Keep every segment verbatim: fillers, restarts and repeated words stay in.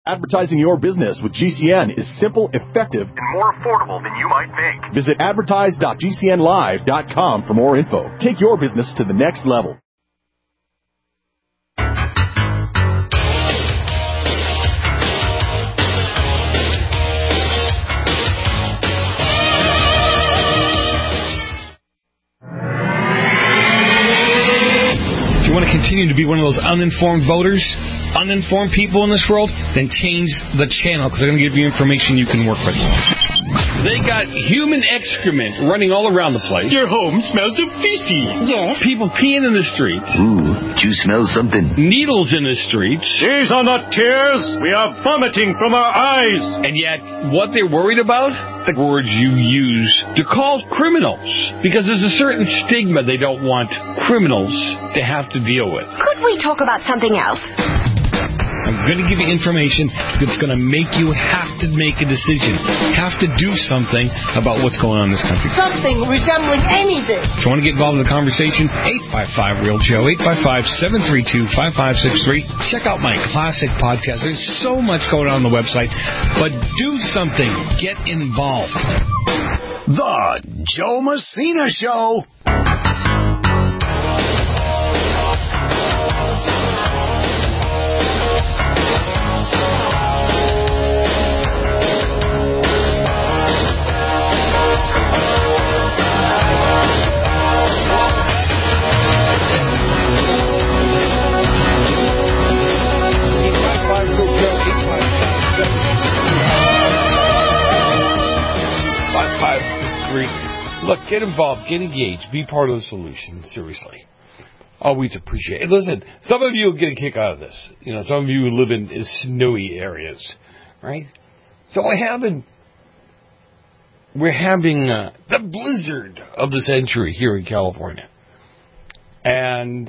Advertising your business with G C N is simple, effective, and more affordable than you might think. Visit advertise dot g c n live dot com for more info. Take your business to the next level. If you want to continue to be one of those uninformed voters, uninformed people in this world, then change the channel, because they're going to give you information you can work with. They got human excrement running all around the place. Your home smells of feces. Yes. People peeing in the streets. Ooh, do you smell something? Needles in the streets. These are not tears. We are vomiting from our eyes. And yet, what they're worried about? The words you use to call criminals. Because there's a certain stigma they don't want criminals to have to deal with. Could we talk about something else? I'm going to give you information that's going to make you have to make a decision, have to do something about what's going on in this country. Something resembling anything. If you want to get involved in the conversation, eight five five, real Joe, eight five five, seven three two, five five six three. Check out my classic podcast. There's so much going on on the website, but do something. Get involved. The Joe Messina Show. Look, get involved, get engaged, be part of the solution, seriously. Always appreciate it. Listen, some of you will get a kick out of this. You know, some of you live in, in snowy areas, right? So we're having, we're having uh, the blizzard of the century here in California. And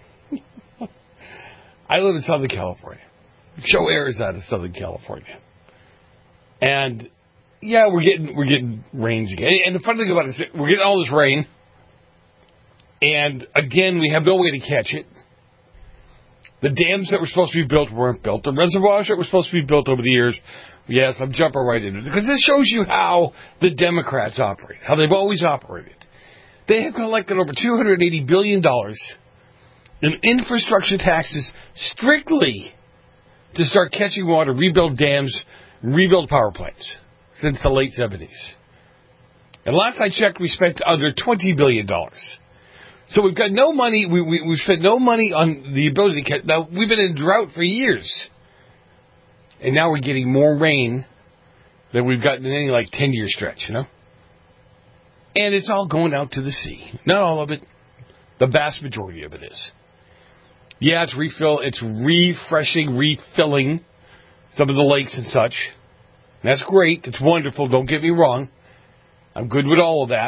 I live in Southern California. Show airs out of Southern California. And yeah, we're getting we're getting rains again. And the funny thing about it is we're getting all this rain, and again, we have no way to catch it. The dams that were supposed to be built weren't built. The reservoirs that were supposed to be built over the years, yes, I'm jumping right into it, because this shows you how the Democrats operate, how they've always operated. They have collected over two hundred eighty billion dollars in infrastructure taxes strictly to start catching water, rebuild dams, rebuild power plants. Since the late seventies. And last I checked, we spent under twenty billion dollars. So we've got no money, we, we, we've spent no money on the ability to catch. Now, we've been in drought for years. And now we're getting more rain than we've gotten in any, like, ten-year stretch, you know? And it's all going out to the sea. Not all of it. The vast majority of it is. Yeah, it's refill, it's refreshing, refilling some of the lakes and such. That's great. It's wonderful. Don't get me wrong. I'm good with all of that.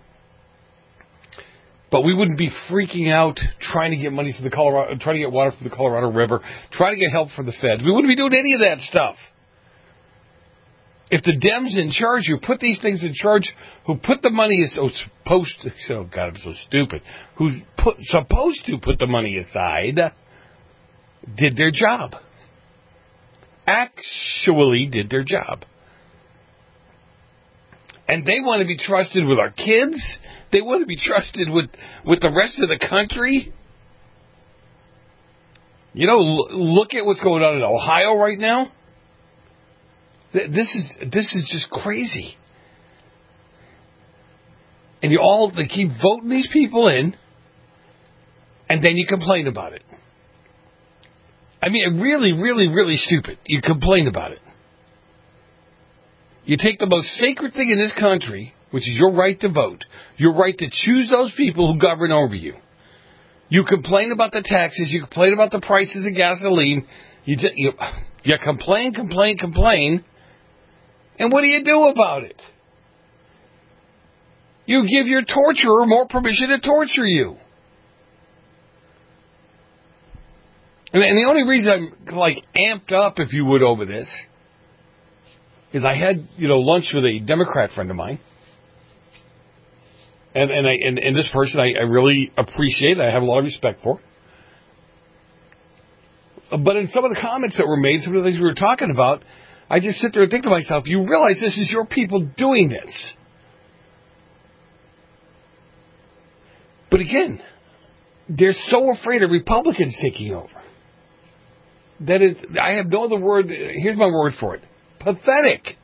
But we wouldn't be freaking out trying to get money from the Colorado, trying to get water from the Colorado River, trying to get help from the feds. We wouldn't be doing any of that stuff. If the Dems in charge, who put these things in charge, who put the money is so supposed to, oh God, I'm so stupid, who put supposed to put the money aside, did their job. Actually did their job. And they want to be trusted with our kids. They want to be trusted with, with the rest of the country. You know, l- look at what's going on in Ohio right now. Th- this is this is just crazy. And you all they keep voting these people in, and then you complain about it. I mean, really, really, really stupid. You complain about it. You take the most sacred thing in this country, which is your right to vote, your right to choose those people who govern over you. You complain about the taxes. You complain about the prices of gasoline. You, just, you, you complain, complain, complain. And what do you do about it? You give your torturer more permission to torture you. And the only reason I'm, like, amped up, if you would, over this is I had, you know, lunch with a Democrat friend of mine. And and, I, and, and this person I, I really appreciate. I have a lot of respect for. But in some of the comments that were made, some of the things we were talking about, I just sit there and think to myself, you realize this is your people doing this. But again, they're so afraid of Republicans taking over. That is, I have no other word, here's my word for it. Pathetic.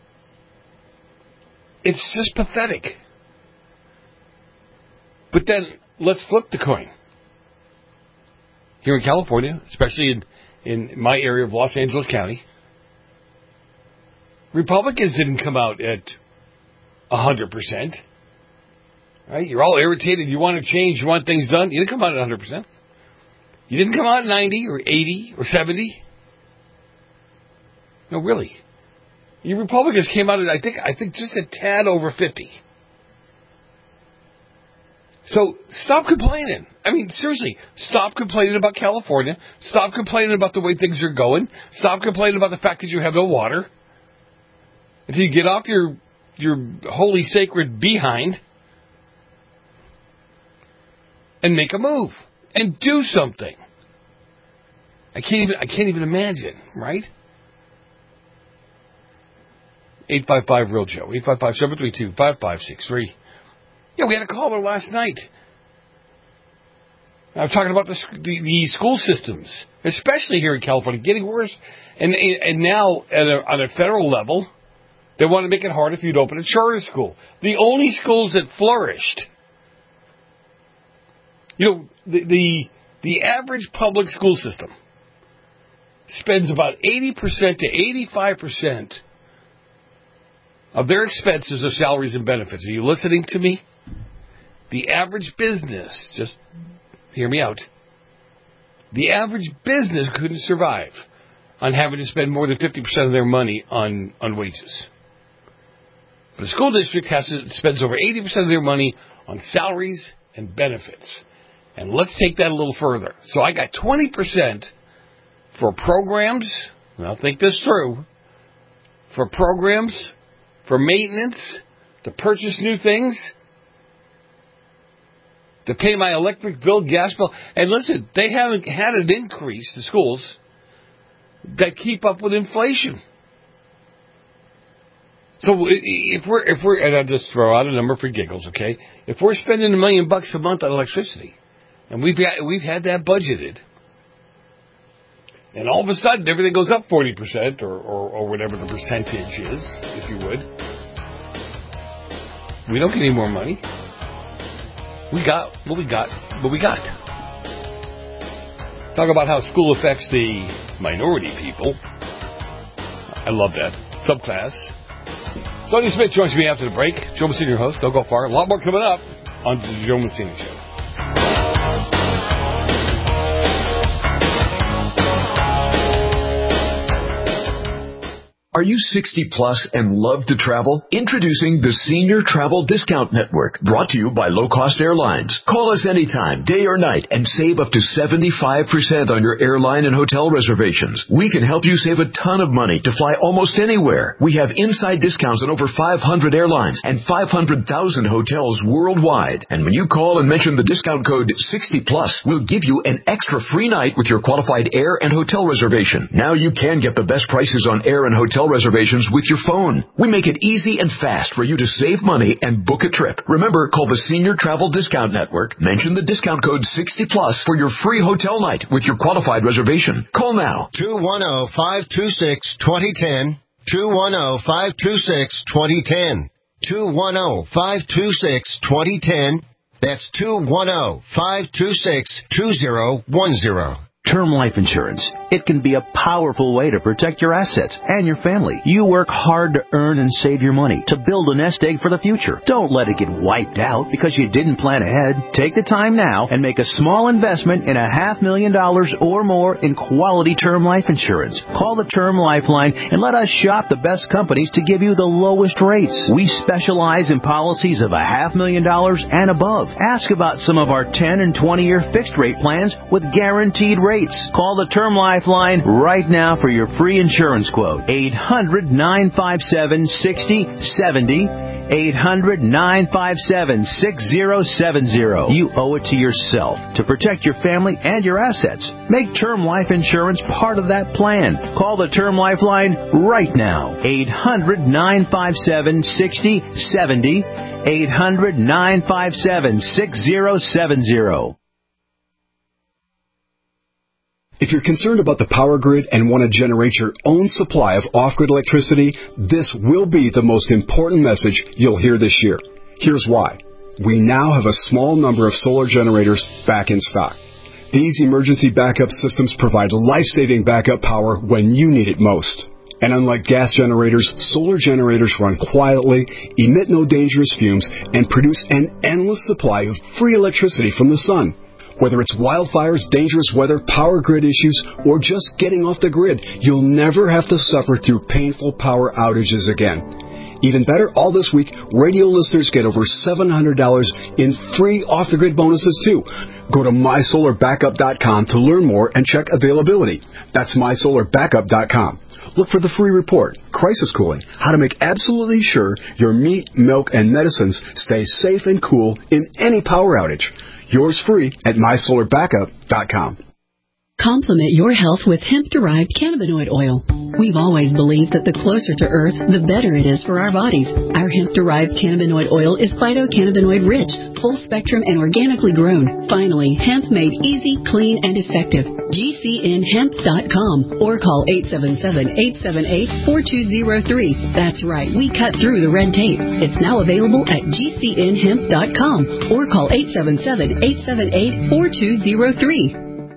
It's just pathetic. But then, let's flip the coin. Here in California, especially in, in my area of Los Angeles County, Republicans didn't come out at one hundred percent. Right? You're all irritated. You want to change. You want things done. You didn't come out at one hundred percent. You didn't come out at ninety or eighty or seventy. No, really. You Republicans came out at, I think, I think just a tad over fifty. So stop complaining. I mean, seriously, stop complaining about California. Stop complaining about the way things are going. Stop complaining about the fact that you have no water. Until you get off your your holy sacred behind and make a move and do something. I can't even I can't even imagine, right? eight five five real Joe. eight five five, seven three two, five five six three. Yeah, we had a caller last night. I was talking about the, the, the school systems, especially here in California, getting worse. And and now, at a, on a federal level, they want to make it hard if you'd open a charter school. The only schools that flourished, you know, the the, the average public school system spends about eighty percent to eighty-five percent of their expenses are salaries and benefits. Are you listening to me? The average business, just hear me out, the average business couldn't survive on having to spend more than fifty percent of their money on, on wages. But the school district has to spends over eighty percent of their money on salaries and benefits. And let's take that a little further. So I got twenty percent for programs, and I'll think this through, for programs, for maintenance, to purchase new things, to pay my electric bill, gas bill. And listen, they haven't had an increase, the schools, that keep up with inflation. So if we're, if we're, and I'll just throw out a number for giggles, okay? If we're spending a million bucks a month on electricity, and we've got, we've had that budgeted, and all of a sudden everything goes up forty percent or, or, or whatever the percentage is, if you would, we don't get any more money. We got what we got, what we got. Talk about how school affects the minority people. I love that. Subclass. Sonny Smith joins me after the break. Joe Messina, your host. Don't go far. A lot more coming up on the Joe Messina Show. Are you sixty plus and love to travel? Introducing the Senior Travel Discount Network, brought to you by Low Cost Airlines. Call us anytime, day or night, and save up to seventy-five percent on your airline and hotel reservations. We can help you save a ton of money to fly almost anywhere. We have inside discounts on over five hundred airlines and five hundred thousand hotels worldwide. And when you call and mention the discount code sixty plus, we'll give you an extra free night with your qualified air and hotel reservation. Now you can get the best prices on air and hotel reservations with your phone. We make it easy and fast for you to save money and book a trip. Remember, call the Senior Travel Discount Network. Mention the discount code sixty plus for your free hotel night with your qualified reservation. Call now. two one zero, five two six, two zero one zero. two one zero, five two six, two zero one zero. two one zero, five two six, two zero one zero. That's two one zero, five two six, two zero one zero. Term life insurance. It can be a powerful way to protect your assets and your family. You work hard to earn and save your money to build a nest egg for the future. Don't let it get wiped out because you didn't plan ahead. Take the time now and make a small investment in a half million dollars or more in quality term life insurance. Call the Term Lifeline and let us shop the best companies to give you the lowest rates. We specialize in policies of a half million dollars and above. Ask about some of our ten and twenty year fixed rate plans with guaranteed rates. Call the Term Lifeline right now for your free insurance quote. eight hundred, nine five seven, six zero seven zero. eight hundred, nine five seven, six zero seven zero. You owe it to yourself to protect your family and your assets. Make term life insurance part of that plan. Call the Term Life line right now. eight hundred, nine five seven, six zero seven zero. eight hundred, nine five seven, six zero seven zero. If you're concerned about the power grid and want to generate your own supply of off-grid electricity, this will be the most important message you'll hear this year. Here's why. We now have a small number of solar generators back in stock. These emergency backup systems provide life-saving backup power when you need it most. And unlike gas generators, solar generators run quietly, emit no dangerous fumes, and produce an endless supply of free electricity from the sun. Whether it's wildfires, dangerous weather, power grid issues, or just getting off the grid, you'll never have to suffer through painful power outages again. Even better, all this week, radio listeners get over seven hundred dollars in free off-the-grid bonuses, too. Go to my solar backup dot com to learn more and check availability. That's my solar backup dot com. Look for the free report, Crisis Cooling, how to make absolutely sure your meat, milk, and medicines stay safe and cool in any power outage. Yours free at my solar backup dot com. Complement your health with hemp-derived cannabinoid oil. We've always believed that the closer to Earth, the better it is for our bodies. Our hemp-derived cannabinoid oil is phytocannabinoid-rich, full-spectrum, and organically grown. Finally, hemp made easy, clean, and effective. G C N hemp dot com or call eight seven seven, eight seven eight, four two zero three. That's right, we cut through the red tape. It's now available at G C N hemp dot com or call eight seven seven, eight seven eight, four two zero three.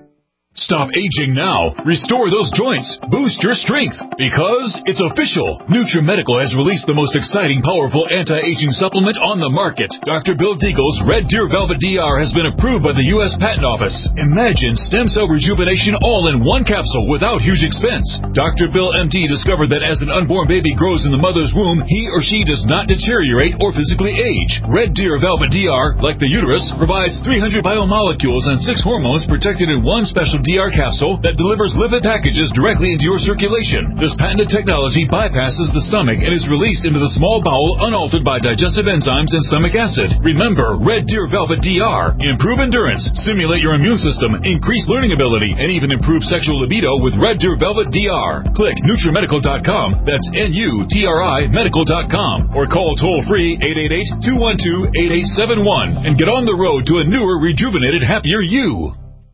Stop aging now. Restore those joints. Boost your strength. Because it's official. NutriMedical has released the most exciting, powerful anti-aging supplement on the market. Doctor Bill Deagle's Red Deer Velvet D R has been approved by the U S Patent Office. Imagine stem cell rejuvenation all in one capsule without huge expense. Doctor Bill M D discovered that as an unborn baby grows in the mother's womb, he or she does not deteriorate or physically age. Red Deer Velvet D R, like the uterus, provides three hundred biomolecules and six hormones protected in one special D R capsule that delivers lipid packages directly into your circulation. This patented technology bypasses the stomach and is released into the small bowel unaltered by digestive enzymes and stomach acid. Remember, Red Deer Velvet D R. Improve endurance, stimulate your immune system, increase learning ability, and even improve sexual libido with Red Deer Velvet D R. Click NutriMedical dot com. That's N U T R I medical dot com. Or call toll-free eight eight eight, two one two, eight eight seven one and get on the road to a newer, rejuvenated, happier you.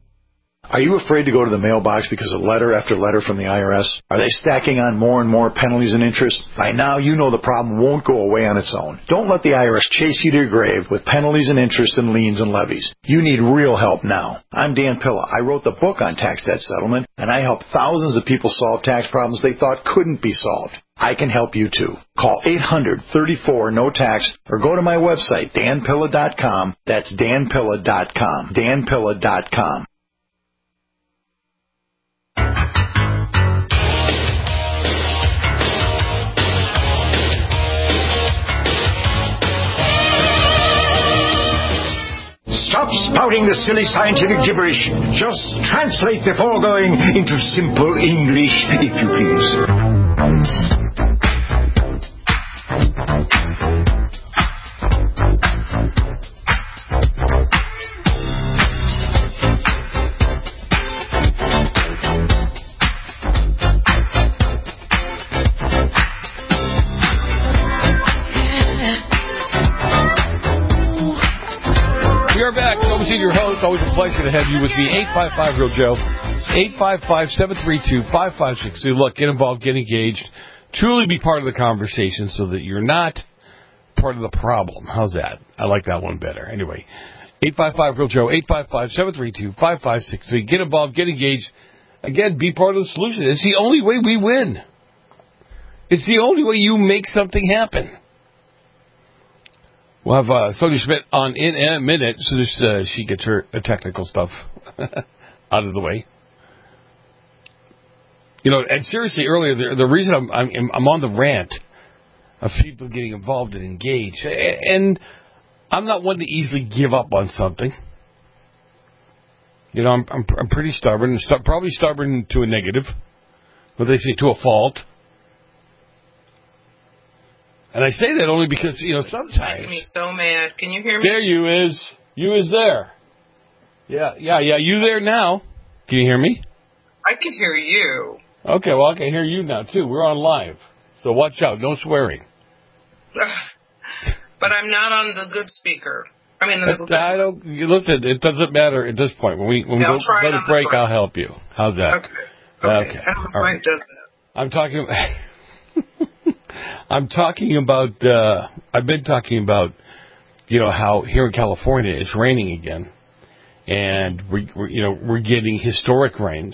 Are you afraid to go to the mailbox because of letter after letter from the I R S? Are they stacking on more and more penalties and interest? By now, you know the problem won't go away on its own. Don't let the I R S chase you to your grave with penalties and interest and liens and levies. You need real help now. I'm Dan Pilla. I wrote the book on tax debt settlement, and I help thousands of people solve tax problems they thought couldn't be solved. I can help you too. Call eight hundred, thirty-four, no tax or go to my website, Dan Pilla dot com. That's Dan Pilla dot com. Dan Pilla dot com. Stop spouting the silly scientific gibberish. Just translate the foregoing into simple English, if you please. Your host, always a pleasure to have you with me. eight five five Real Joe, eight five five, seven three two, five five six two. Look, get involved, get engaged, truly be part of the conversation so that you're not part of the problem. How's that? I like that one better. Anyway, eight five five Real Joe, eight five five, seven three two, five five six two. Get involved, get engaged. Again, be part of the solution. It's the only way we win. It's the only way you make something happen. We'll have uh, Sonia Schmidt on in, in a minute, so this, uh, she gets her uh, technical stuff out of the way. You know, and seriously, earlier, the, the reason I'm, I'm, I'm on the rant of people getting involved and engaged, and I'm not one to easily give up on something. You know, I'm, I'm, I'm pretty stubborn, st- probably stubborn to a negative, what they say, to a fault. And I say that only because, you know, It's sometimes... making me so mad. Can you hear me? There you is. You is there. Yeah, yeah, yeah. You there now. Can you hear me? I can hear you. Okay, well, I can hear you now, too. We're on live. So watch out. No swearing. But I'm not on the good speaker. I mean, the good I don't... Listen, it doesn't matter at this point. When we, when we I'll go try go it to on the break, break. I'll help you. How's that? Okay. Okay. Okay. I don't know All why right. it does that. I'm talking... I'm talking about... Uh, I've been talking about, you know, how here in California it's raining again. And, we, we're, you know, we're getting historic rains.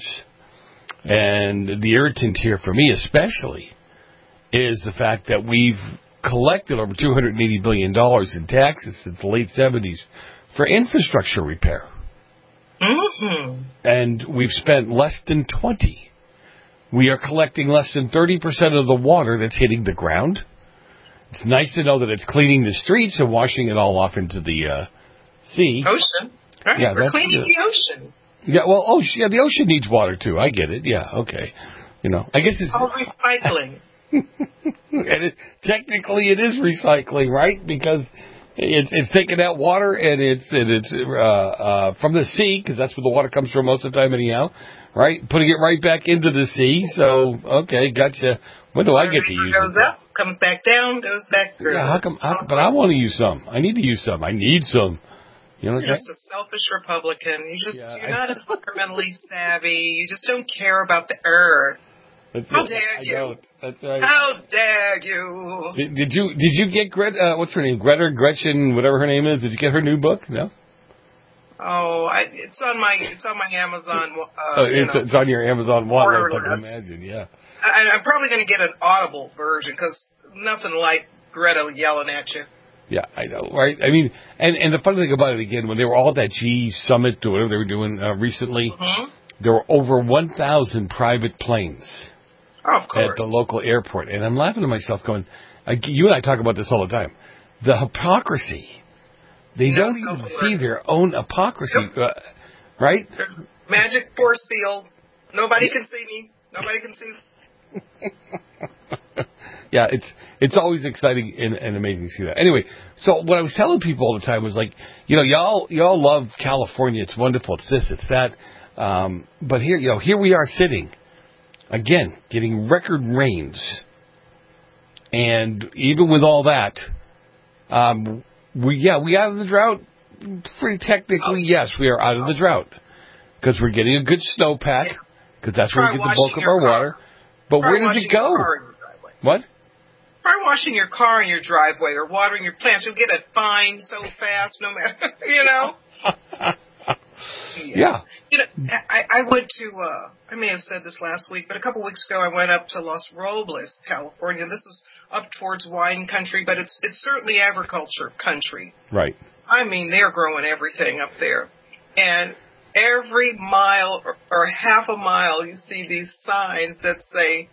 And the irritant here, for me especially, is the fact that we've collected over two hundred eighty billion dollars in taxes since the late seventies for infrastructure repair. Mm-hmm. And we've spent less than twenty. We are collecting less than thirty percent of the water that's hitting the ground. It's nice to know that it's cleaning the streets and washing it all off into the uh, sea. Ocean. Right. Yeah, We're that's cleaning good. the ocean. Yeah, well, ocean, yeah, the ocean needs water, too. I get it. Yeah, okay. You know, I guess it's... All recycling. and it, technically, it is recycling, right? Because it, it's taking out water, and it's and it's uh, uh, from the sea, because that's where the water comes from most of the time anyhow, right? Putting it right back into the sea. So, okay, gotcha. When do I get to use goes it? up, comes back down, goes back through. Yeah, how come, how come? But I want to use some. I need to use some. I need some. You know what You're I'm just a selfish Republican. You just, Yeah, you're I- not environmentally savvy. You just don't care about the earth. That's How it. dare I you? don't. That's right. How dare you? Did, did you did you get Gret? Uh, what's her name? Greta, Gretchen, whatever her name is. Did you get her new book? No. Oh, I, it's on my it's on my Amazon. Uh, Oh, you it's, know, it's on your Amazon one. I order can list. imagine. Yeah. I, I'm probably going to get an Audible version because nothing like Greta yelling at you. Yeah, I know, right? I mean, and and the funny thing about it again, when they were all at that G summit or whatever they were doing uh, recently, Mm-hmm. there were over one thousand private planes Oh, of at course. the local airport, and I'm laughing to myself, going, I, you and I talk about this all the time. The hypocrisy. They No don't even self-awareness. see their own hypocrisy, uh, right? Magic force field. Nobody can see me. Nobody can see. Yeah, it's it's always exciting and, and amazing to see that. Anyway, so what I was telling people all the time was like, you know, y'all y'all love California. It's wonderful. It's this, it's that. Um, but here, you know, here we are sitting again, getting record rains, and even with all that, um, we yeah, we out of the drought. Pretty technically, yes, we are out of the drought because we're getting a good snowpack because that's where we Try get the bulk washing of our your car. water. But Try where does washing it go? your car in your driveway. What? Try washing your car in your driveway or watering your plants. You'll get it fine so fast, no matter, you know? Yeah. You know, I, I went to, uh, I may have said this last week, but a couple weeks ago I went up to Los Robles, California. This is up towards wine country, but it's it's certainly agriculture country. Right. I mean, they're growing everything up there. And every mile or, or half a mile, you see these signs that say,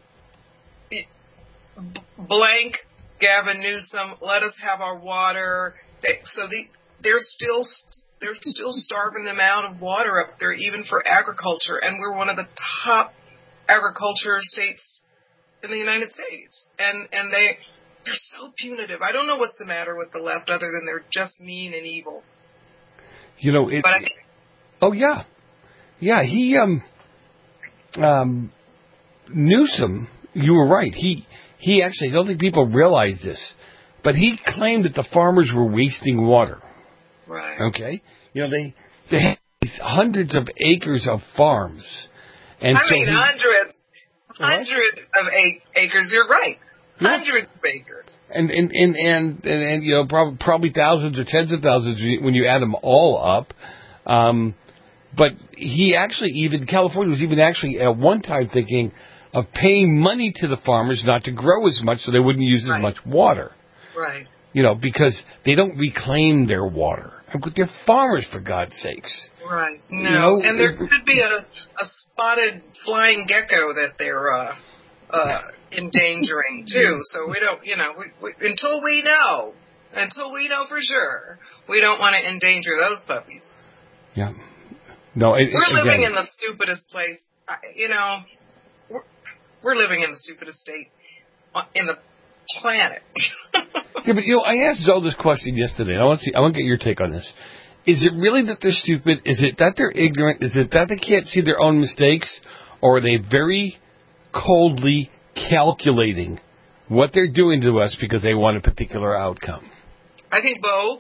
blank, Gavin Newsom, let us have our water. They, so the, they're still they're still starving them out of water up there, even for agriculture. And we're one of the top agriculture states in the United States. And and they they're so punitive. I don't know what's the matter with the left, other than they're just mean and evil. You know, it. But I, Oh yeah, yeah. He um um Newsom. You were right. He he actually. I don't think people realize this, but he claimed that the farmers were wasting water. right. Okay, you know they they have these hundreds of acres of farms, and I so mean, he, hundreds, hundreds of ac- acres. You're right. Yeah. Hundreds of acres. and and and and, and, and you know probably probably thousands or tens of thousands when you add them all up. Um, but he actually even California was even actually at one time thinking of paying money to the farmers not to grow as much so they wouldn't use Right. as much water. Right. You know, because they don't reclaim their water. They're farmers, for God's sakes. Right. No. You know, and there it- could be a, a spotted flying gecko that they're uh, uh, endangering too. So we don't, you know, we, we, until we know, until we know for sure, we don't want to endanger those puppies. Yeah. No, it, We're living again, in the stupidest place. I- You know, we're, we're living in the stupidest state uh, in the planet. Yeah, but you know, I asked Zoe this question yesterday. And I want to see. I want to get your take on this. Is it really that they're stupid? Is it that they're ignorant? Is it that they can't see their own mistakes? Or are they very coldly calculating what they're doing to us because they want a particular outcome? I think both.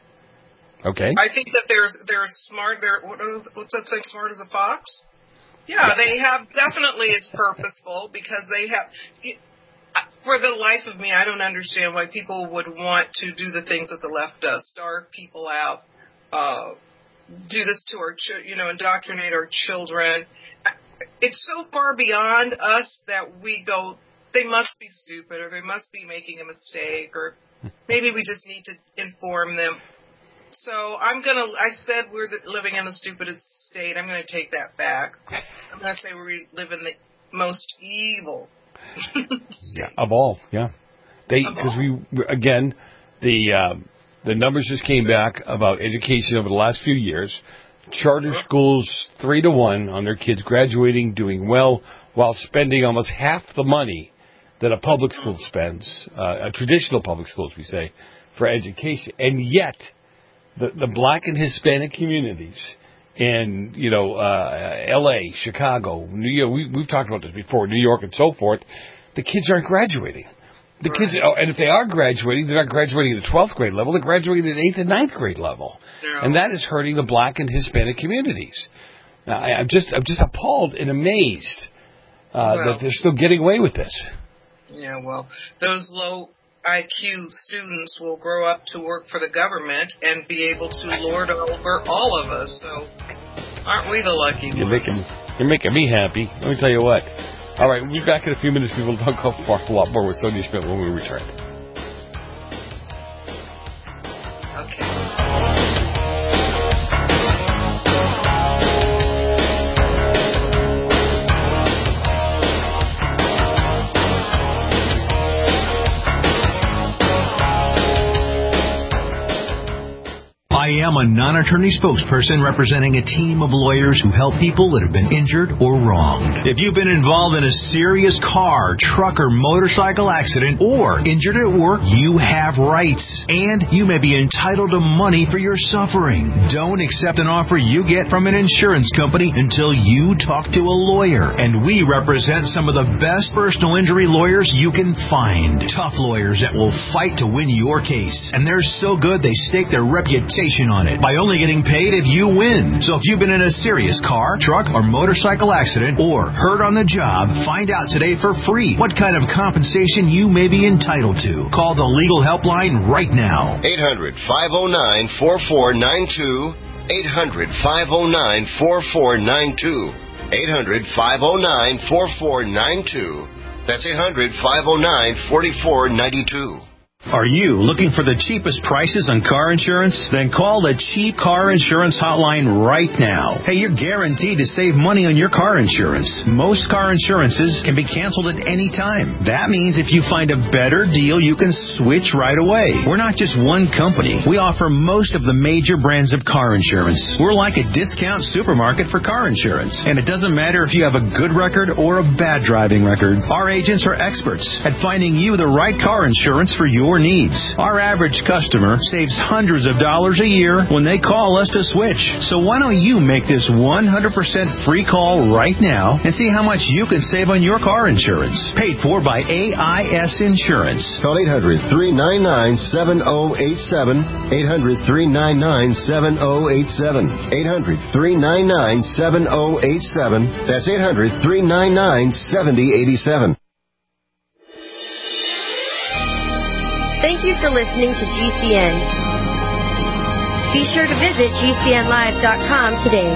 Okay. I think that there's they're smart. They're what, what's that saying? Smart as a fox. Yeah, they have definitely. It's purposeful because they have. For the life of me, I don't understand why people would want to do the things that the left does: starve people out, uh, do this to our, ch- you know, indoctrinate our children. It's so far beyond us that we go, they must be stupid, or they must be making a mistake, or maybe we just need to inform them. So I'm going to, I said we're living in the stupidest state. I'm going to take that back. I'm going to say we live in the most evil yeah, of all, yeah. They, because we, again, the, uh, the numbers just came back about education over the last few years. Charter schools, three to one on their kids graduating, doing well, while spending almost half the money that a public school spends, uh, a traditional public schools, we say, for education. And yet, the, the black and Hispanic communities in, you know, uh, L A, Chicago, New York, we, we've talked about this before, New York and so forth, the kids aren't graduating. The kids, oh, and if they are graduating, they're not graduating at the twelfth grade level, they're graduating at the eighth and ninth grade level. Yeah. And that is hurting the black and Hispanic communities. Now, I, I'm just, I'm just appalled and amazed uh, well, that they're still getting away with this. Yeah, well, those low I Q students will grow up to work for the government and be able to lord over all of us. So, aren't we the lucky you're ones? Making, you're making me happy. Let me tell you what. All right, we'll be back in a few minutes. We will talk a lot more with Sonia Schmidt when we return. Okay. I am a non-attorney spokesperson representing a team of lawyers who help people that have been injured or wronged. If you've been involved in a serious car, truck, or motorcycle accident or injured at work, you have rights, and you may be entitled to money for your suffering. Don't accept an offer you get from an insurance company until you talk to a lawyer, and we represent some of the best personal injury lawyers you can find. Tough lawyers that will fight to win your case, and they're so good they stake their reputation on it by only getting paid if you win. So if you've been in a serious car, truck, or motorcycle accident or hurt on the job, find out today for free what kind of compensation you may be entitled to. Call the legal helpline right now. eight hundred, five oh nine, four four nine two. eight hundred, five oh nine, four four nine two. eight hundred, five oh nine, four four nine two. That's eight hundred, five oh nine, four four nine two. Are you looking for the cheapest prices on car insurance? Then call the Cheap Car Insurance Hotline right now. Hey, you're guaranteed to save money on your car insurance. Most car insurances can be canceled at any time. That means if you find a better deal, you can switch right away. We're not just one company. We offer most of the major brands of car insurance. We're like a discount supermarket for car insurance. And it doesn't matter if you have a good record or a bad driving record. Our agents are experts at finding you the right car insurance for your needs. Our average customer saves hundreds of dollars a year when they call us to switch. So why don't you make this one hundred percent free call right now and see how much you can save on your car insurance. Paid for by A I S Insurance. Call eight hundred, three nine nine, seven oh eight seven. eight hundred, three nine nine, seven oh eight seven. eight hundred, three nine nine, seven oh eight seven. That's eight hundred, three nine nine, seven oh eight seven. Thank you for listening to G C N. Be sure to visit G C N live dot com today.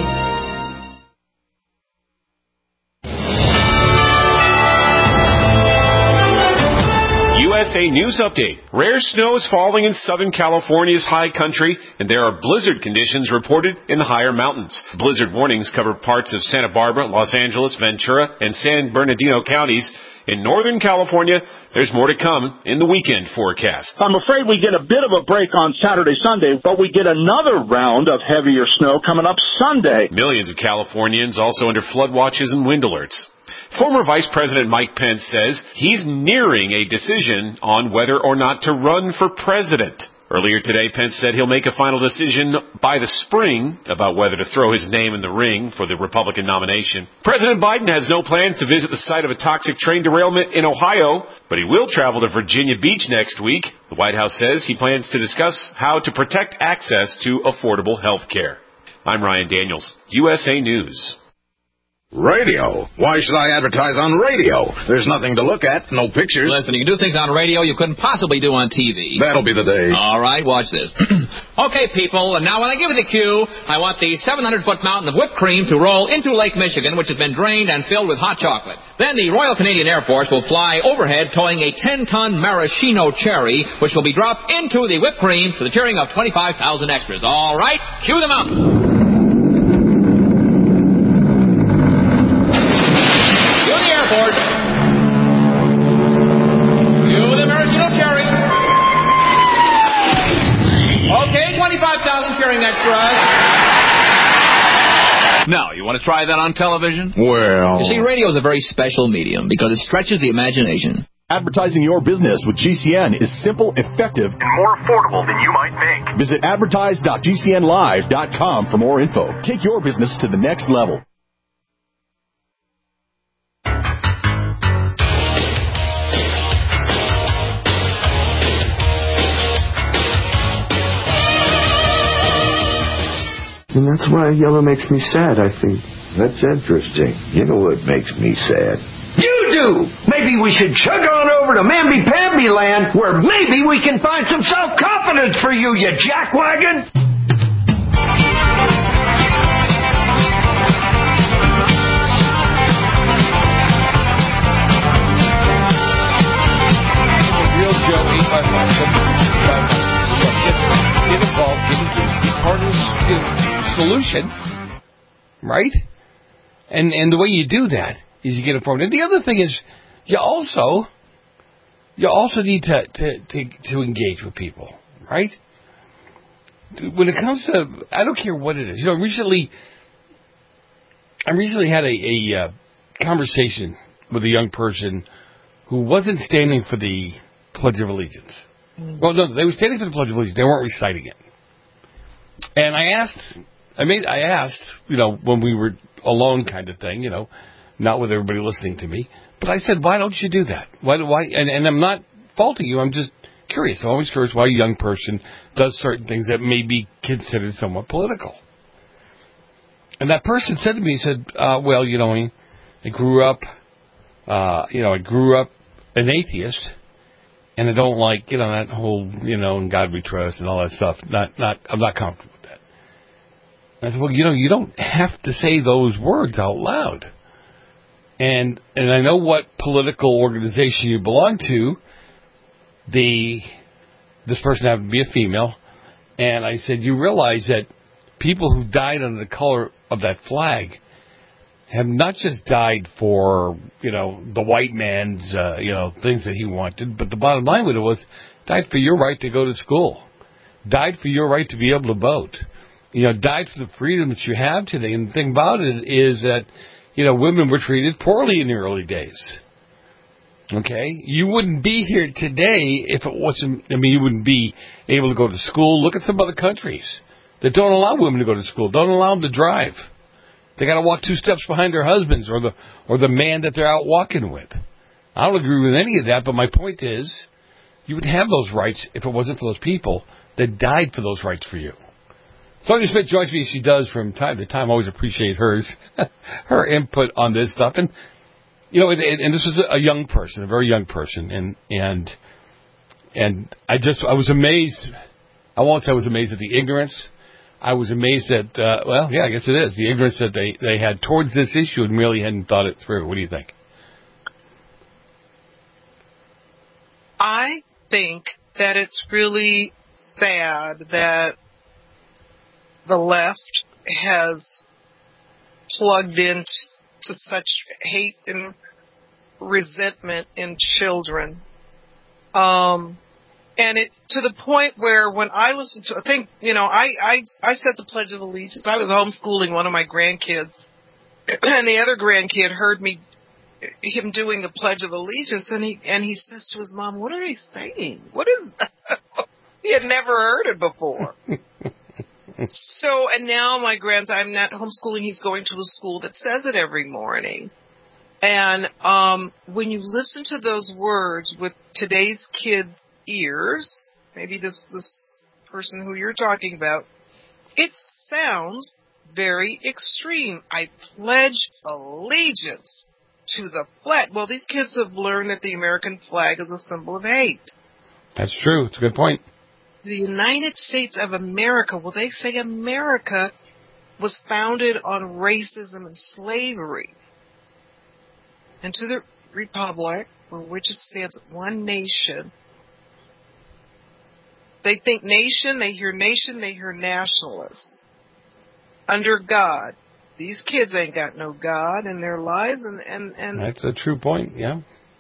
U S A News Update. Rare snow is falling in Southern California's high country, and there are blizzard conditions reported in the higher mountains. Blizzard warnings cover parts of Santa Barbara, Los Angeles, Ventura, and San Bernardino counties. In Northern California, there's more to come in the weekend forecast. I'm afraid we get a bit of a break on Saturday, Sunday, but we get another round of heavier snow coming up Sunday. Millions of Californians also under flood watches and wind alerts. Former Vice President Mike Pence says he's nearing a decision on whether or not to run for president. Earlier today, Pence said he'll make a final decision by the spring about whether to throw his name in the ring for the Republican nomination. President Biden has no plans to visit the site of a toxic train derailment in Ohio, but he will travel to Virginia Beach next week. The White House says he plans to discuss how to protect access to affordable health care. I'm Ryan Daniels, U S A News. Radio? Why should I advertise on radio? There's nothing to look at, no pictures. Listen, you can do things on radio you couldn't possibly do on T V. That'll be the day. All right, watch this. Okay, people, and now when I give you the cue, I want the seven hundred foot mountain of whipped cream to roll into Lake Michigan, which has been drained and filled with hot chocolate. Then the Royal Canadian Air Force will fly overhead towing a ten ton maraschino cherry, which will be dropped into the whipped cream to the cheering of twenty-five thousand extras. All right, cue them up. Extras. Now, you want to try that on television? Well... You see, radio is a very special medium because it stretches the imagination. Advertising your business with G C N is simple, effective, and more affordable than you might think. Visit advertise dot G C N live dot com for more info. Take your business to the next level. And that's why yellow makes me sad, I think. That's interesting. You know what makes me sad? You do! Maybe we should chug on over to Mamby-Pamby land, where maybe we can find some self-confidence for you, you jackwagon! Real Joe, eight five five, seven five five. Get involved, get engaged, be part of the solution, right? And and the way you do that is you get informed. And the other thing is, you also you also need to to to, to engage with people, right? When it comes to, I don't care what it is. You know, recently, I recently had a, a uh, conversation with a young person who wasn't standing for the Pledge of Allegiance. Well, no, they were standing for the Pledge of Allegiance. They weren't reciting it. And I asked, I made, I asked, you know, when we were alone, kind of thing, you know, not with everybody listening to me. But I said, why don't you do that? Why? Why? And, and I'm not faulting you. I'm just curious. I'm always curious why a young person does certain things that may be considered somewhat political. And that person said to me, he said, uh, well, you know, I grew up, uh, you know, I grew up an atheist. And I don't like, you know, that whole, you know, in God we trust and all that stuff. Not, not, I'm not comfortable with that. And I said, well, you know, you don't have to say those words out loud. And and I know what political organization you belong to. The this person happened to be a female, and I said, you realize that people who died under the color of that flag have not just died for, you know, the white man's, uh, you know, things that he wanted, but the bottom line with it was died for your right to go to school, died for your right to be able to vote, you know, died for the freedom that you have today. And the thing about it is that, you know, women were treated poorly in the early days. Okay? You wouldn't be here today if it wasn't, I mean, you wouldn't be able to go to school. Look at some other countries that don't allow women to go to school, don't allow them to drive. They got to walk two steps behind their husbands or the or the man that they're out walking with. I don't agree with any of that, but my point is, you would have those rights if it wasn't for those people that died for those rights for you. Sonia Smith joins me as she does from time to time. I always appreciate hers, her input on this stuff. And, you know, and, and this was a young person, a very young person. And, and, and I just, I was amazed. I won't say I was amazed at the ignorance. I was amazed at, uh, well, yeah, I guess it is, the ignorance that they, they had towards this issue and really hadn't thought it through. What do you think? I think that it's really sad that the left has plugged into such hate and resentment in children. Um, and it to the point where when I was, I think, you know, I, I, I said the Pledge of Allegiance. I was homeschooling one of my grandkids, and the other grandkid heard me him doing the Pledge of Allegiance, and he and he says to his mom, "What are they saying? What is that?" He had never heard it before. So, and now my grandson, I'm not homeschooling, he's going to a school that says it every morning. And um, when you listen to those words with today's kids' ears, maybe this, this person who you're talking about, it sounds very extreme. I pledge allegiance to the flag. Well, these kids have learned that the American flag is a symbol of hate. That's true. It's a good point. The United States of America, well, they say America was founded on racism and slavery. And to the republic, for which it stands, one nation. They think nation, they hear nation, they hear nationalists. Under God. These kids ain't got no God in their lives. and, and, and That's a true point, yeah.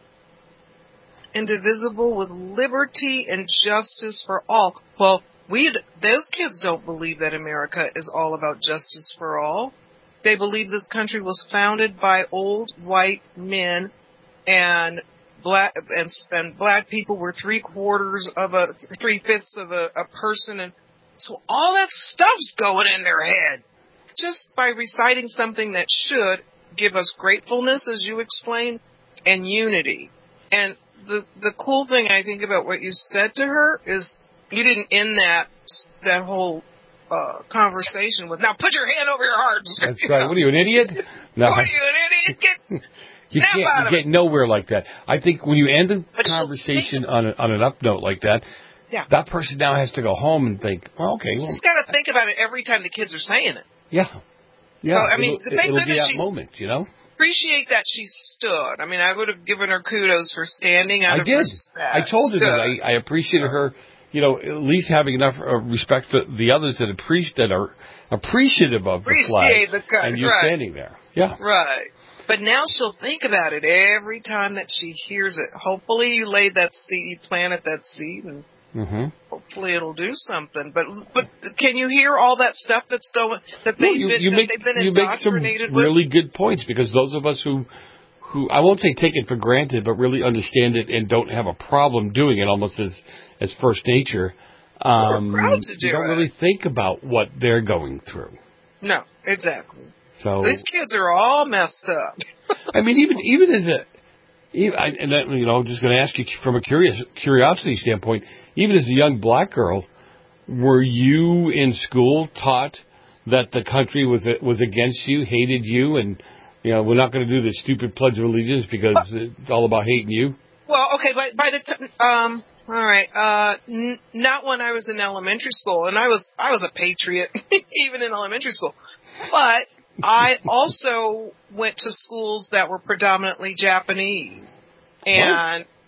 Indivisible with liberty and justice for all. Well, we those kids don't believe that America is all about justice for all. They believe this country was founded by old white men, and black and, and black people were three quarters of a three fifths of a, a person, and so all that stuff's going in their head just by reciting something that should give us gratefulness, as you explained, and unity. And The the cool thing I think about what you said to her is you didn't end that that whole uh, conversation with, "Now put your hand over your heart." That's right. What are you, an idiot? No. What are you, an idiot? Get, you snap can't out you of get it. nowhere like that. I think when you end a conversation on, a, on an up note like that, yeah. that person now has to go home and think, well, okay. Well, she's got to think about it every time the kids are saying it. Yeah. Yeah. So, I mean, it'll, thank it'll be goodness that she's... moment, you know? Appreciate that she stood. I mean, I would have given her kudos for standing out I of did. respect. I told her Good. that. I, I appreciated her, you know, at least having enough uh, respect for the others that, appreciate, that are appreciative of the flag. The cut, and you're right. standing there. Yeah. Right. But now she'll think about it every time that she hears it. Hopefully you laid that seed, you planted that seed, and mm-hmm. hopefully it'll do something. But but can you hear all that stuff that's going that they've no, you, been you that make, they've been you indoctrinated make some with? really good points, because those of us who who I won't say take it for granted, but really understand it and don't have a problem doing it almost as as first nature. Um, We're proud to do you don't it. really think about what they're going through. No, exactly. So these kids are all messed up. I mean, even even as a Even, I, and that, you know, I'm just going to ask you from a curious curiosity standpoint. Even as a young black girl, were you in school taught that the country was was against you, hated you, and you know we're not going to do this stupid Pledge of Allegiance because it's all about hating you? Well, okay, by by the time, um, all right, uh, n- not when I was in elementary school, and I was I was a patriot even in elementary school, but I also went to schools that were predominantly Japanese, and what?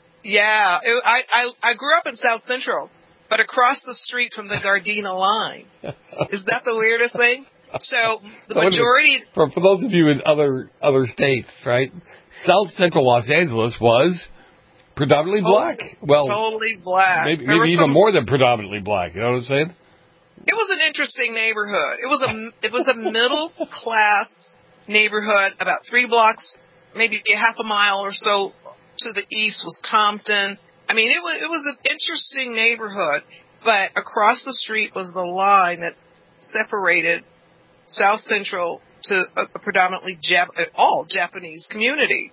yeah, it, I, I I grew up in South Central, but across the street from the Gardena line. Is that the weirdest thing? So the majority for, for those of you in other other states, right? South Central Los Angeles was predominantly totally, black. Well, totally black. Maybe, maybe even some, more than predominantly black. You know what I'm saying? It was an interesting neighborhood. It was a it was a middle class neighborhood. About three blocks, maybe a half a mile or so to the east was Compton. I mean, it was it was an interesting neighborhood. But across the street was the line that separated South Central to a, a predominantly Jap- all Japanese community.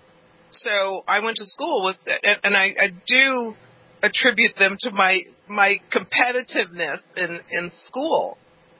So I went to school with, and, and I, I do attribute them to my my competitiveness in in school.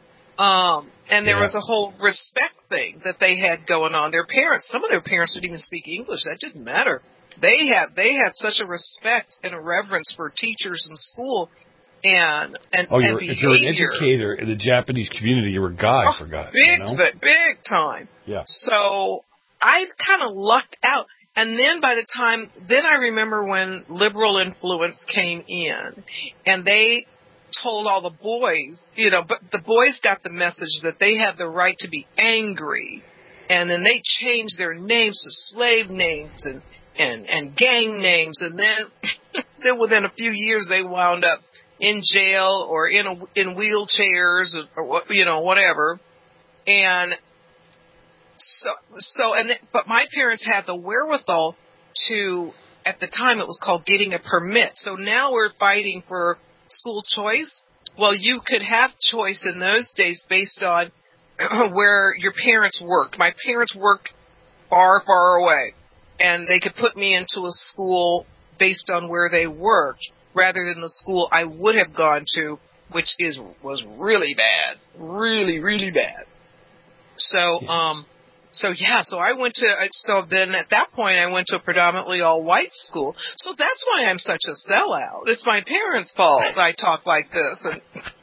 Um, and there yeah. was a whole respect thing that they had going on. Their parents, some of their parents didn't even speak English. That didn't matter. They had they had such a respect and a reverence for teachers in school. And, and, oh, and you're, if you're an educator in the Japanese community, you're a guy, oh, I forgot. Big, you know? big time. Yeah. So I kind of lucked out. And then by the time, then I remember when liberal influence came in, and they told all the boys, you know, but the boys got the message that they had the right to be angry. And then they changed their names to slave names and, and, and gang names. And then, then within a few years, they wound up in jail or in a, in wheelchairs or, or you know whatever, and So, so, and, th- but my parents had the wherewithal to, at the time it was called getting a permit. So now we're fighting for school choice. Well, you could have choice in those days based on where your parents worked. My parents worked far, far away, and they could put me into a school based on where they worked rather than the school I would have gone to, which is was really bad, really, really bad. So, um, so yeah, so I went to, so then at that point I went to a predominantly all-white school. So that's why I'm such a sellout. It's my parents' fault I talk like this. And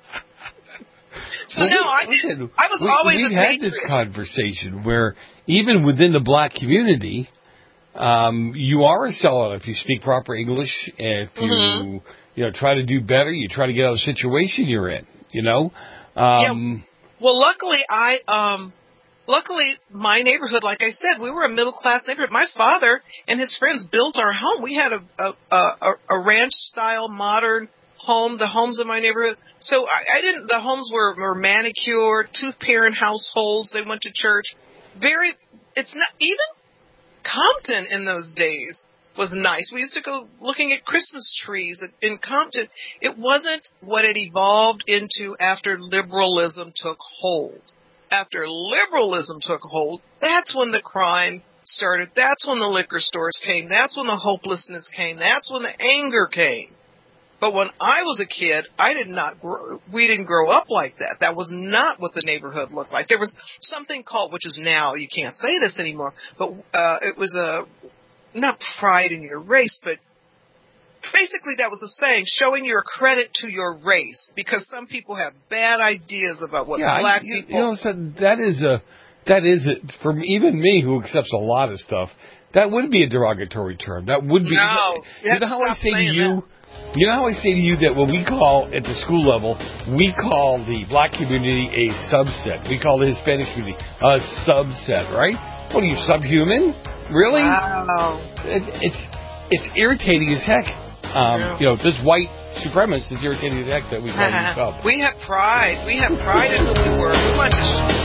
so well, no, I didn't. I was we, always we a had patriot. this conversation where even within the black community, um, you are a sellout if you speak proper English. If you, mm-hmm. you know, try to do better, you try to get out of the situation you're in, you know? Um, yeah. Well, luckily I, um, Luckily, my neighborhood, like I said, we were a middle-class neighborhood. My father and his friends built our home. We had a a, a, a ranch-style modern home, the homes in my neighborhood. So I, I didn't. The homes were, were manicured, two-parent households. They went to church. Very. It's not even Compton in those days was nice. We used to go looking at Christmas trees in Compton. It wasn't what it evolved into after liberalism took hold. After liberalism took hold, that's when the crime started. That's when the liquor stores came. That's when the hopelessness came. That's when the anger came. But when I was a kid, I did not grow, we didn't grow up like that. That was not what the neighborhood looked like. There was something called, which is now, you can't say this anymore, but uh, it was a, not pride in your race, but basically that was the saying, showing your credit to your race, because some people have bad ideas about what yeah, black I, you, people... You know, so that is a, that is a, for even me who accepts a lot of stuff, that would be a derogatory term. That would be... No, you, you know how I say to you, that. you know how I say to you that when we call, at the school level, we call the black community a subset. We call the Hispanic community a subset, right? What are you, subhuman? Really? Wow. It, it's, it's irritating as heck. Um, yeah. You know, this white supremacist is irritating the heck that we call you sub. We have pride. We have pride in who we were. We want to. Sh-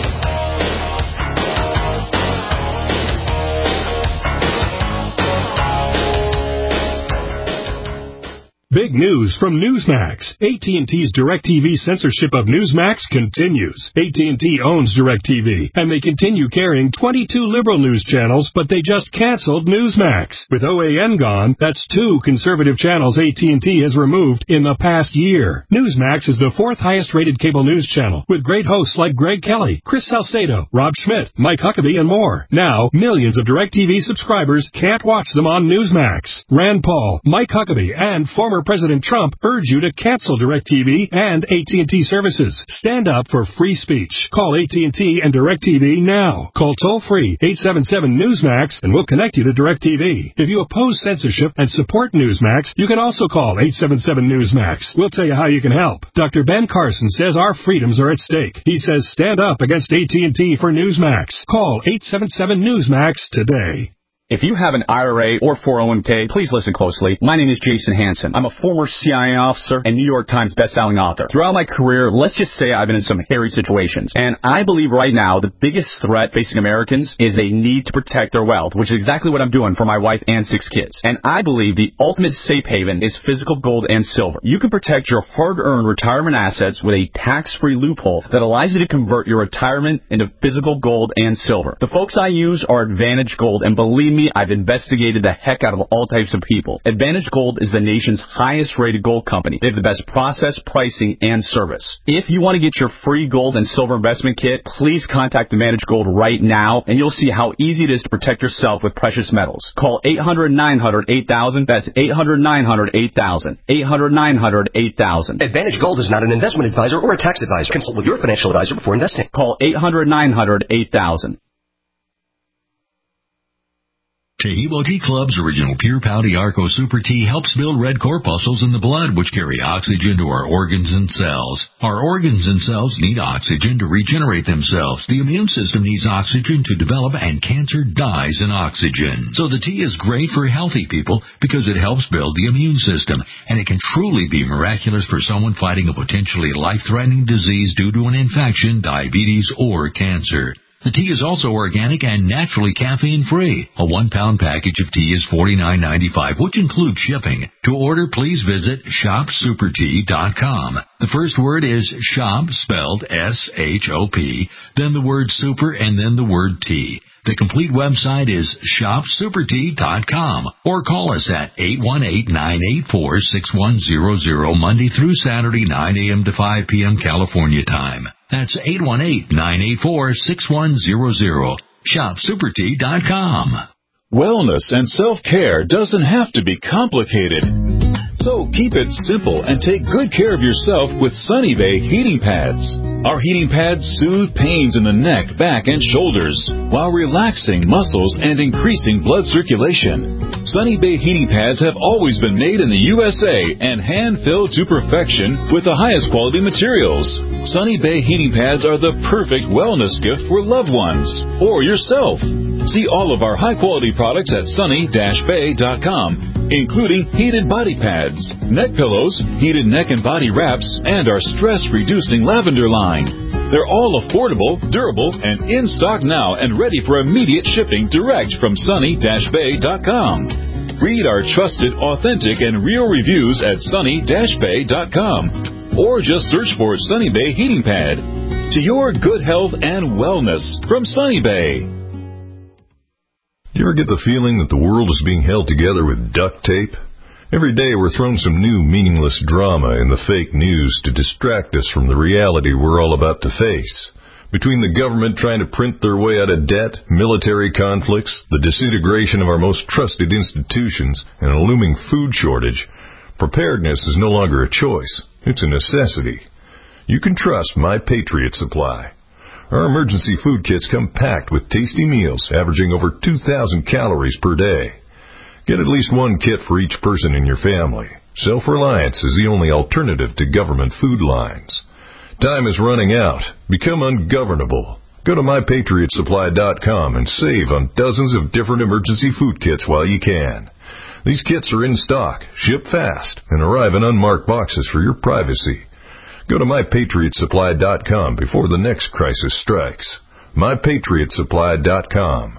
Big news from Newsmax. A T and T's DirecTV censorship of Newsmax continues. A T and T owns DirecTV, and they continue carrying twenty-two liberal news channels, but they just canceled Newsmax. With O A N gone, that's two conservative channels A T and T has removed in the past year. Newsmax is the fourth highest-rated cable news channel, with great hosts like Greg Kelly, Chris Salcedo, Rob Schmidt, Mike Huckabee, and more. Now, millions of DirecTV subscribers can't watch them on Newsmax. Rand Paul, Mike Huckabee, and former President Trump urge you to cancel DirecTV and A T and T services. Stand up for free speech. Call A T and T and DirecTV now. Call toll-free eight seven seven Newsmax and we'll connect you to DirecTV. If you oppose censorship and support Newsmax, you can also call eight seven seven Newsmax. We'll tell you how you can help. Doctor Ben Carson says our freedoms are at stake. He says stand up against A T and T for Newsmax. Call eight seven seven Newsmax today. If you have an I R A or four oh one k, please listen closely. My name is Jason Hansen. I'm a former C I A officer and New York Times bestselling author. Throughout my career, let's just say I've been in some hairy situations. And I believe right now the biggest threat facing Americans is they need to protect their wealth, which is exactly what I'm doing for my wife and six kids. And I believe the ultimate safe haven is physical gold and silver. You can protect your hard-earned retirement assets with a tax-free loophole that allows you to convert your retirement into physical gold and silver. The folks I use are Advantage Gold, and believe me, I've investigated the heck out of all types of people. Advantage Gold is the nation's highest-rated gold company. They have the best process, pricing, and service. If you want to get your free gold and silver investment kit, please contact Advantage Gold right now, and you'll see how easy it is to protect yourself with precious metals. Call eight hundred nine hundred eight thousand. That's eight hundred nine hundred eight thousand. eight hundred nine hundred eight thousand. Advantage Gold is not an investment advisor or a tax advisor. Consult with your financial advisor before investing. Call eight hundred nine hundred eight thousand. Tahibo Tea Club's original Pure Pouty Arco Super Tea helps build red corpuscles in the blood, which carry oxygen to our organs and cells. Our organs and cells need oxygen to regenerate themselves. The immune system needs oxygen to develop, and cancer dies in oxygen. So the tea is great for healthy people because it helps build the immune system, and it can truly be miraculous for someone fighting a potentially life-threatening disease due to an infection, diabetes, or cancer. The tea is also organic and naturally caffeine-free. A one-pound package of tea is forty-nine ninety-five, which includes shipping. To order, please visit shop super tea dot com. The first word is shop, spelled S H O P, then the word super, and then the word tea. The complete website is shop super tea dot com, or call us at eight one eight, nine eight four, six one zero zero Monday through Saturday, nine a.m. to five p.m. California time. That's eight one eight, nine eight four, six one zero zero. shop super tea dot com. Wellness and self-care doesn't have to be complicated. So keep it simple and take good care of yourself with Sunny Bay heating pads. Our heating pads soothe pains in the neck, back, and shoulders while relaxing muscles and increasing blood circulation. Sunny Bay heating pads have always been made in the U S A and hand-filled to perfection with the highest quality materials. Sunny Bay heating pads are the perfect wellness gift for loved ones or yourself. See all of our high-quality products at sunny dash bay dot com, including heated body pads, neck pillows, heated neck and body wraps, and our stress-reducing lavender line. They're all affordable, durable, and in stock now and ready for immediate shipping direct from sunny dash bay dot com. Read our trusted, authentic, and real reviews at sunny dash bay dot com, or just search for Sunny Bay Heating Pad. To your good health and wellness from Sunny Bay. You ever get the feeling that the world is being held together with duct tape? Every day we're thrown some new meaningless drama in the fake news to distract us from the reality we're all about to face. Between the government trying to print their way out of debt, military conflicts, the disintegration of our most trusted institutions, and a looming food shortage, preparedness is no longer a choice. It's a necessity. You can trust My Patriot Supply. Our emergency food kits come packed with tasty meals averaging over two thousand calories per day. Get at least one kit for each person in your family. Self-reliance is the only alternative to government food lines. Time is running out. Become ungovernable. Go to my patriot supply dot com and save on dozens of different emergency food kits while you can. These kits are in stock, ship fast, and arrive in unmarked boxes for your privacy. Go to my patriot supply dot com before the next crisis strikes. my patriot supply dot com.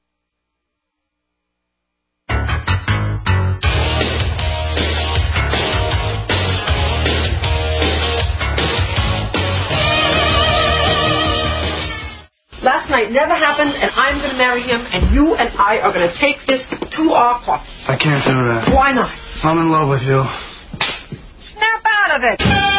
Last night never happened, and I'm going to marry him, and you and I are going to take this to our court. I can't do that. Why not? I'm in love with you. Snap out of it!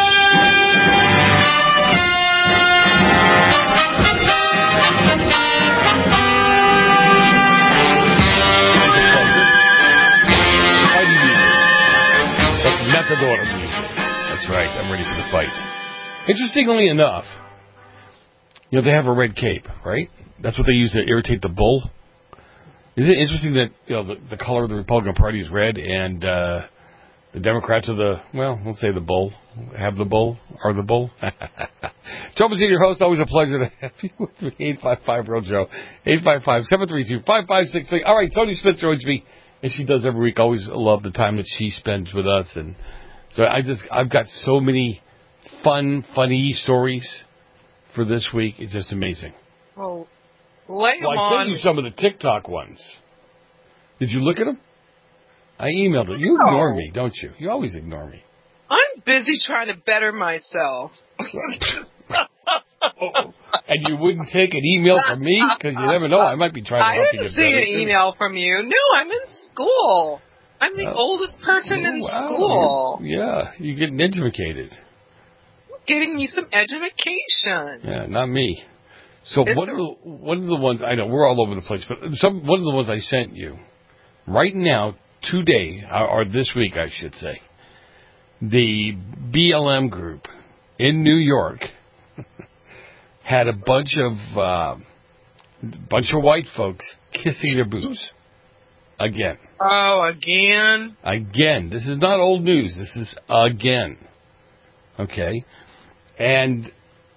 That's Matador music. That's right. I'm ready for the fight. Interestingly enough, you know, they have a red cape, right? That's what they use to irritate the bull. Is it interesting that, you know, the, the color of the Republican Party is red and uh, the Democrats are the, well, let's say the bull, have the bull, are the bull? Joe Mazzini, your host, always a pleasure to have you with me. eight five five, real Joe. eight five five, seven three two, five five six three. All right, Tony Smith joins me, as she does every week. Always love the time that she spends with us. And so I just, I've got so many fun, funny stories for this week. It's just amazing. Well, lay them well, I on. sent you some of the TikTok ones. Did you look at them? I emailed it. You No. ignore me, don't you? You always ignore me. I'm busy trying to better myself. Oh, and you wouldn't take an email from me? Because you never know. I might be trying to I help you didn't get see better. an email from you. No, I'm in school. I'm the Oh. oldest person Oh, in wow. school. Yeah, you're getting educated. Giving you some education. Yeah, not me. So It's one a- of the one of the ones I know we're all over the place, but some one of the ones I sent you right now today or, or this week I should say, the B L M group in New York had a bunch of uh, bunch of white folks kissing their boots again. Oh, again? Again, this is not old news. This is again. Okay, and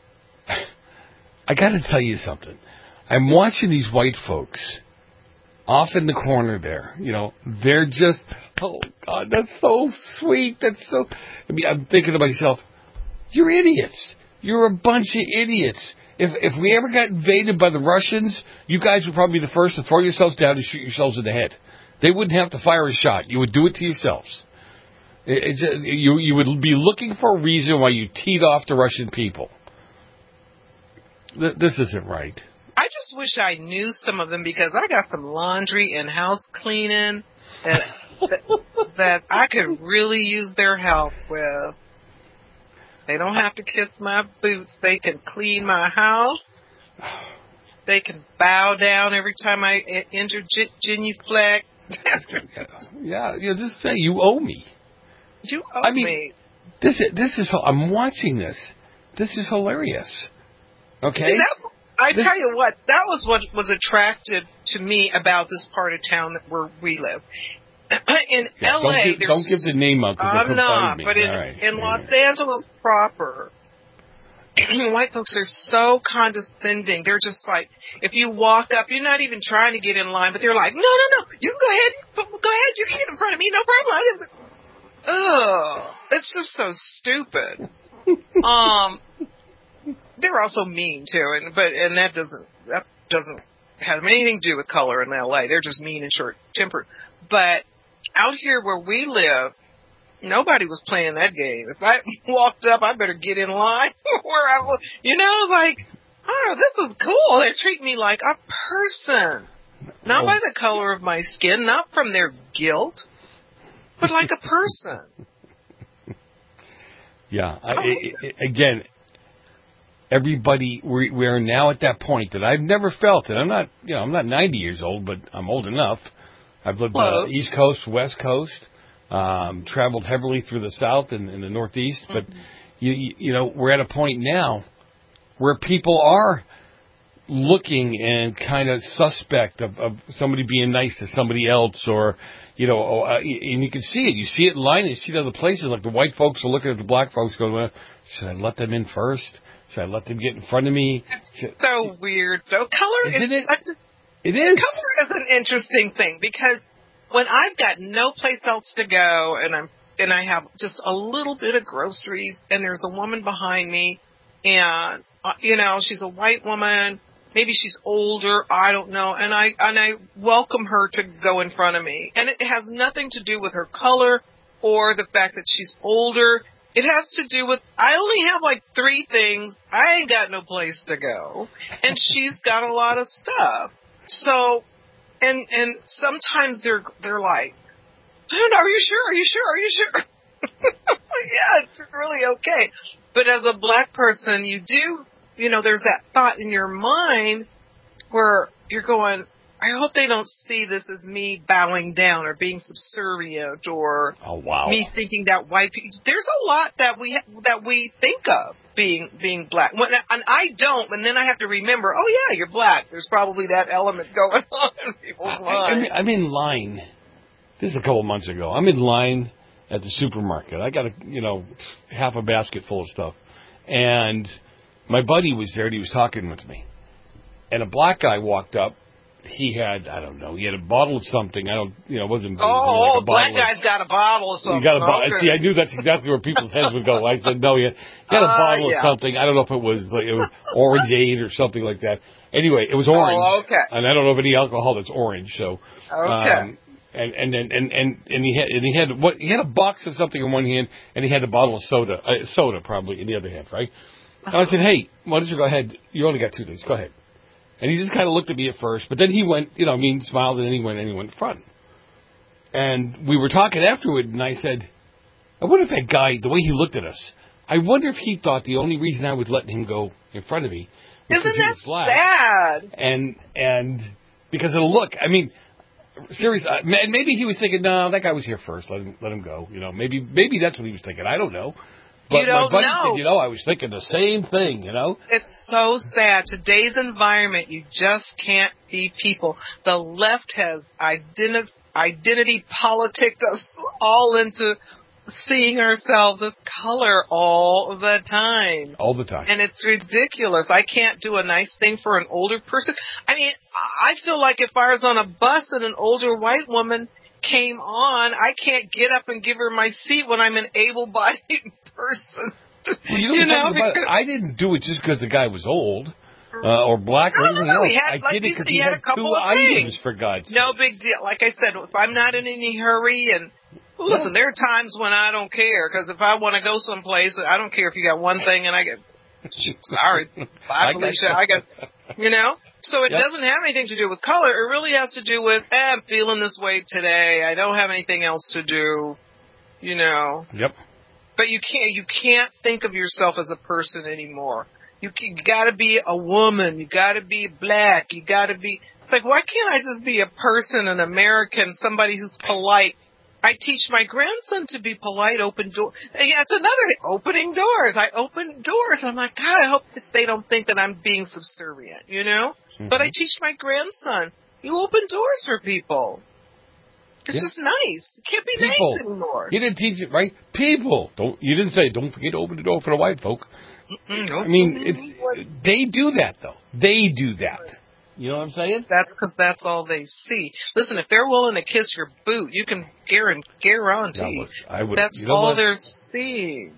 I got to tell you something. I'm watching these white folks off in the corner there. You know, they're just, oh, God, that's so sweet. That's so, I mean, I'm thinking to myself, you're idiots. You're a bunch of idiots. If if we ever got invaded by the Russians, you guys would probably be the first to throw yourselves down and shoot yourselves in the head. They wouldn't have to fire a shot. You would do it to yourselves. It, it just, you you would be looking for a reason why you teed off the Russian people. Th- this isn't right. I just wish I knew some of them because I got some laundry and house cleaning that that, that I could really use their help with. They don't have to kiss my boots. They can clean my house. They can bow down every time I enter g- genuflect. yeah, you know, just say you owe me. You owe I mean, me. This is, this is. I'm watching this. This is hilarious. Okay. See, that's, I this, tell you what, that was what was attractive to me about this part of town where we live. In yeah, L A, don't give, don't give the name out because I'm not, me. but in, right. in Los Angeles proper, white folks are so condescending. They're just like, if you walk up, you're not even trying to get in line, but they're like, no, no, no, you can go ahead, go ahead, you can get in front of me, no problem. Ugh, it's just so stupid. um, they're also mean too, and but and that doesn't that doesn't have anything to do with color in L A. They're just mean and short tempered, but out here where we live, nobody was playing that game. If I walked up, I better get in line where I was, you know, like, oh, this is cool. They're treating me like a person. Not oh. by the color of my skin, not from their guilt, but like a person. Yeah. I, I, again, everybody, we, we are now at that point that I've never felt it. I'm not, you know, I'm not ninety years old, but I'm old enough. I've lived uh, East Coast, West Coast, um, traveled heavily through the South and, and the Northeast. But, mm-hmm. you, you, you know, we're at a point now where people are looking and kind of suspect of, of somebody being nice to somebody else or, you know, uh, and you can see it. You see it in line and you see it other places. Like the white folks are looking at the black folks going, well, should I let them in first? Should I let them get in front of me? It's so weird. So color Isn't is... it? It is. Color is an interesting thing because when I've got no place else to go and I'm and I have just a little bit of groceries and there's a woman behind me and uh, you know she's a white woman, maybe she's older, I don't know, and I and I welcome her to go in front of me, and it has nothing to do with her color or the fact that she's older. It has to do with, I only have like three things. I ain't got no place to go, and she's got a lot of stuff. So, and and sometimes they're they're like, I don't know, are you sure? Are you sure? Are you sure? Yeah, it's really okay. But as a black person, you do, you know, there's that thought in your mind where you're going, I hope they don't see this as me bowing down or being subservient or oh, wow. me thinking that white people. There's a lot that we ha- that we think of being being black, when, and I don't. And then I have to remember, oh yeah, you're black. There's probably that element going on in people's minds. I'm in line. This is a couple months ago. I'm in line at the supermarket. I got a you know half a basket full of stuff, and my buddy was there and he was talking with me, and a black guy walked up. He had, I don't know, he had a bottle of something. I don't, you know, it wasn't. Oh, like a black of, guy's got a bottle of something. He got a bottle. Okay. See, I knew that's exactly where people's heads would go. I said, no, he had, he had a uh, bottle yeah. of something. I don't know if it was like it was Orangeade or something like that. Anyway, it was orange. Oh, okay. And I don't know of any alcohol that's orange. So, okay. Um, and and and and and and he had and he had what he had a box of something in one hand, and he had a bottle of soda, uh, soda probably in the other hand, right? And I said, hey, why don't you go ahead? You only got two things. Go ahead. And he just kind of looked at me at first, but then he went, you know, I mean, smiled, and then he went and he went in front. And we were talking afterward, and I said, I wonder if that guy, the way he looked at us, I wonder if he thought the only reason I was letting him go in front of me was Isn't because he that was black. sad? And, and because of the look. I mean, seriously, and maybe he was thinking, no, that guy was here first, let him, let him go. You know, maybe, maybe that's what he was thinking. I don't know. But you don't my buddy know. said, you know, I was thinking the same thing, you know. It's so sad. Today's environment, you just can't be people. The left has identi- identity politicked us all into seeing ourselves as color all the time. All the time. And it's ridiculous. I can't do a nice thing for an older person. I mean, I feel like if I was on a bus and an older white woman came on, I can't get up and give her my seat when I'm an able-bodied person. Well, you know, you know about it, I didn't do it just because the guy was old. uh, or black or no, anything no, no. else. He had, I like did it he said, because he had, had a couple two of items, things. for God's sake. No big deal. Like I said, if I'm not in any hurry, and listen, there are times when I don't care, because if I want to go someplace, I don't care if you got one thing and I get, sorry, I believe so. I got, you know. So it yep. doesn't have anything to do with color. It really has to do with, eh, I'm feeling this way today. I don't have anything else to do, you know. Yep. But you can't you can't think of yourself as a person anymore. You, you got to be a woman. You got to be black. You got to be. It's like, why can't I just be a person, an American, somebody who's polite? I teach my grandson to be polite, open doors. Yeah, it's another thing, opening doors. I open doors. I'm like, God, I hope this, they don't think that I'm being subservient, you know? Mm-hmm. But I teach my grandson, you open doors for people. It's yeah. just nice. You can't be people. nice anymore. You didn't teach it, right? People. Don't. You didn't say, don't forget to open the door for the white folk. Mm-hmm. I mean, it's, they do that, though. They do that. You know what I'm saying? That's because that's all they see. Listen, if they're willing to kiss your boot, you can guarantee, guarantee I would, that's you know all what? they're seeing.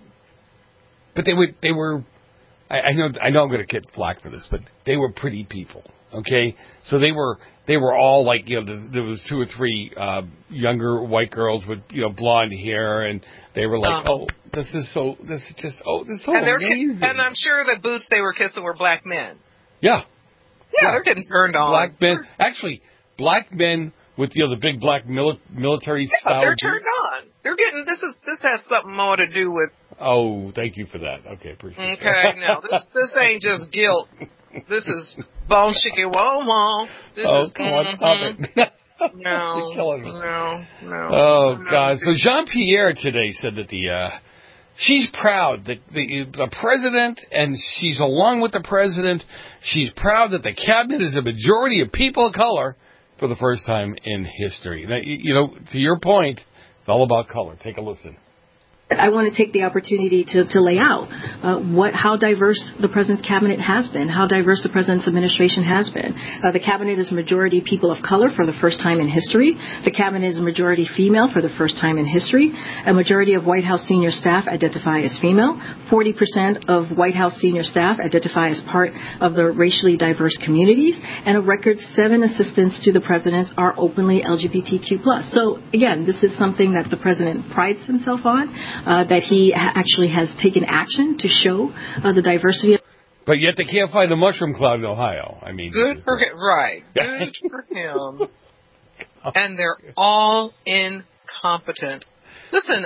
But they would. They were. I, I know. I know. I'm going to get flack for this, but they were pretty people. Okay, so they were. They were all like, you know, there, there was two or three uh, younger white girls with, you know, blonde hair, and they were like, um, oh, this is so. This is just. Oh, this is so and amazing. And I'm sure the boots they were kissing were black men. Yeah. Yeah, yeah, they're getting turned on. Black men, actually, black men with, you know, the big black mili- military yeah, style. They're turned on. They're getting this is this has something more to do with. Oh, thank you for that. Okay, appreciate okay, that. Okay, no, this this ain't just guilt. This is bone chicken whoa whoa. This oh, is come mm-hmm. on, stop it. No, no, no. Oh no. God! So Jean-Pierre today said that the. Uh, She's proud that the, the president, and she's along with the president, she's proud that the cabinet is a majority of people of color for the first time in history. Now, you know, to your point, it's all about color. Take a listen. I want to take the opportunity to, to lay out uh, what how diverse the president's cabinet has been, how diverse the president's administration has been. Uh, the cabinet is a majority people of color for the first time in history. The cabinet is a majority female for the first time in history. A majority of White House senior staff identify as female. forty percent of White House senior staff identify as part of the racially diverse communities. And a record seven assistants to the president are openly L G B T Q plus. So, again, this is something that the president prides himself on. Uh, that he ha- actually has taken action to show uh, the diversity. But yet they can't find a mushroom cloud in Ohio. I mean, good for him, right? Good for him. And they're all incompetent. Listen,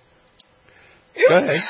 go ahead.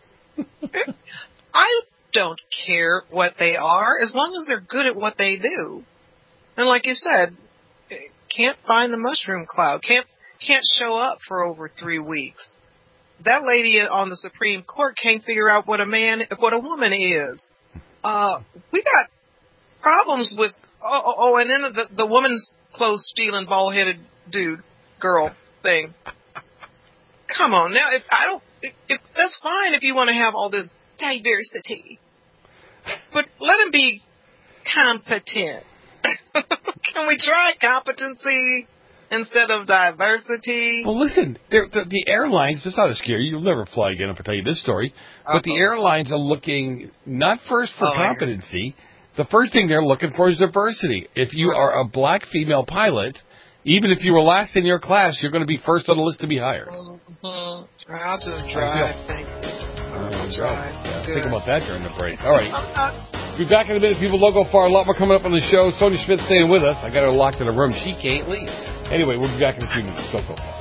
I don't care what they are as long as they're good at what they do. And like you said, can't find the mushroom cloud. Can't can't show up for over three weeks. That lady on the Supreme Court can't figure out what a man, what a woman is. Uh, we got problems with, oh, oh, oh and then the, the woman's clothes stealing, bald headed dude, girl thing. Come on now, if I don't, if, if, that's fine if you want to have all this diversity, but let him be competent. Can we try competency instead of diversity? Well, listen, the, the airlines, this ought to scare you. You'll never fly again if I tell you this story. But Uh-oh. the airlines are looking not first for oh, competency. The first thing they're looking for is diversity. If you are a black female pilot, even if you were last in your class, you're going to be first on the list to be hired. Mm-hmm. I'll just drive. Thank you. I'll drive. Yeah, think about that during the break. All right. Be back in a minute, people. Logo Far. A lot more coming up on the show. Sonia Schmidt staying with us. I got her locked in a room. She can't leave. Anyway, we'll be back in a few minutes. Go, go, go.